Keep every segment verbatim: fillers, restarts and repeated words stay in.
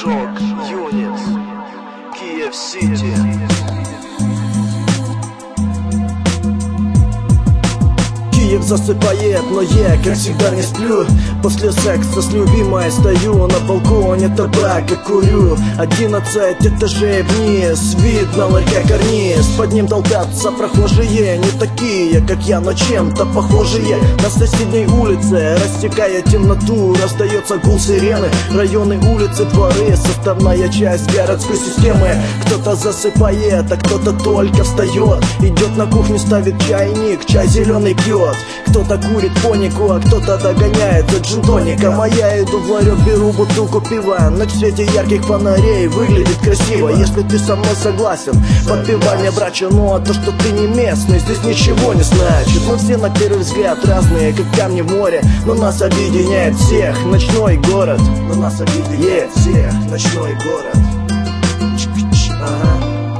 Шок Юнит, Киев-Сити. Киев засыпает, но я, как всегда, не сплю. После секса с любимой стою на балконе, табак и курю. Одиннадцать этажей вниз, видно ларька карниз. Под ним толпятся прохожие, не такие, как я, но чем-то похожие. На соседней улице, растекая темноту, раздается гул сирены. Районы, улицы, дворы, составная часть городской системы. Кто-то засыпает, а кто-то только встает. Идет на кухню, ставит чайник, чай зеленый пьет. Кто-то курит понику, а кто-то догоняет за джин-тоником. А я иду в ларек, беру бутылку пива. На свете ярких фонарей выглядит красиво. Если ты со мной согласен, подпевание брача. Ну а то, что ты не местный, здесь ничего не значит. Мы все на первый взгляд разные, как камни в море, но нас объединяет всех ночной город. Но нас объединяет всех ночной город. Ага.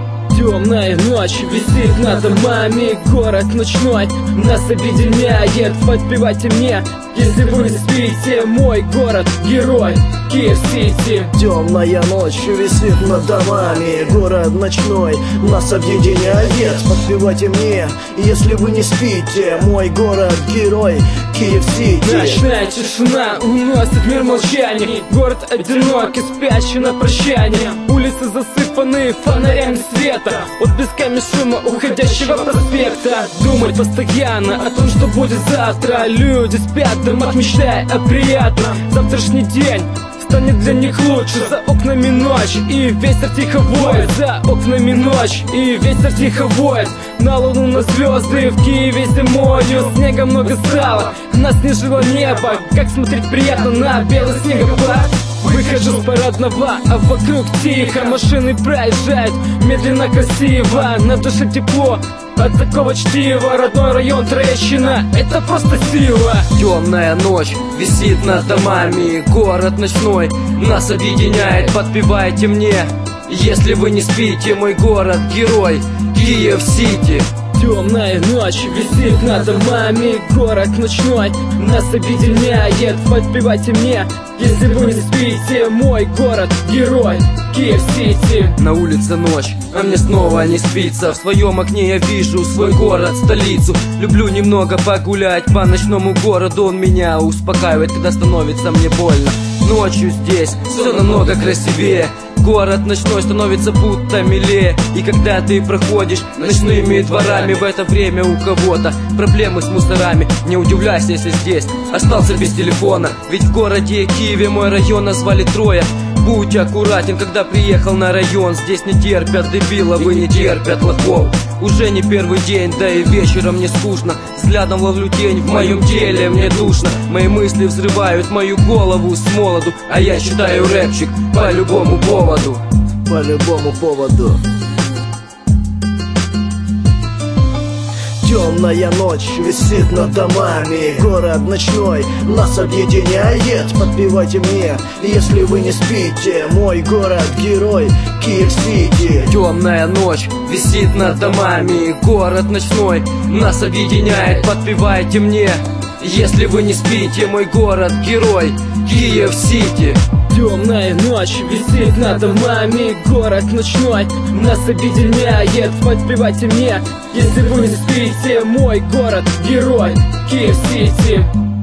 Темная ночь висит над домами, город ночной нас объединяет. Подпевайте мне, если вы не спите, мой город герой, Киев-Сити. Темная ночь висит над домами, город ночной нас объединяет. Подпевайте мне, если вы не спите, мой город герой, Киев-Сити. Ночная тишина уносит мир молчания. Город одинокий, спящий на прощание. Улицы засыпаны фонарями света, отблесками шума уходящего проспекта. Думать постоянно о том, что будет завтра. Люди спят в домах, мечтая о приятном. Завтрашний день станет для них лучше. За окнами ночь и ветер тихо воет. За окнами ночь и ветер тихо воет. На луну, на звезды в Киеве зимою. Снега много стало, нас снежило небо. Как смотреть приятно на белый снегопад. Выхожу с парадного, а вокруг тихо. Машины проезжают медленно, красиво. На душе тепло от такого чтива. Родной район Троещина, это просто сила. Темная ночь висит над домами, город ночной нас объединяет. Подпевайте мне, если вы не спите, мой город герой, Киев-Сити. Темная ночь висит над домами, город ночной нас объединяет. Подпевайте мне, если вы не спите, мой город герой, Киев-Сити. На улице ночь, а мне снова не спится. В своем окне я вижу свой город, столицу. Люблю немного погулять по ночному городу. Он меня успокаивает, когда становится мне больно. Ночью здесь все намного красивее. Город ночной становится будто милее. И когда ты проходишь ночными дворами, в это время у кого-то проблемы с мусорами. Не удивляйся, если здесь остался без телефона, ведь в городе Киеве мой район назвали Троя. Будь аккуратен, когда приехал на район. Здесь не терпят дебилов и не терпят лохов. Уже не первый день, да и вечером не скучно. Взглядом ловлю тень, в моем теле мне душно. Мои мысли взрывают мою голову с молоду, а я читаю рэпчик по любому поводу. По любому поводу. Темная ночь висит над домами, город ночной нас объединяет. Подпевайте мне, если вы не спите, мой город герой, Киев-Сити. Темная ночь висит над домами, город ночной нас объединяет. Подпевайте мне, если вы не спите, мой город герой, Киев-Сити. Темная ночь висит над домами, город ночной нас объединяет. Подпевайте мне, если вы не спите, мой город герой, Киев-Сити.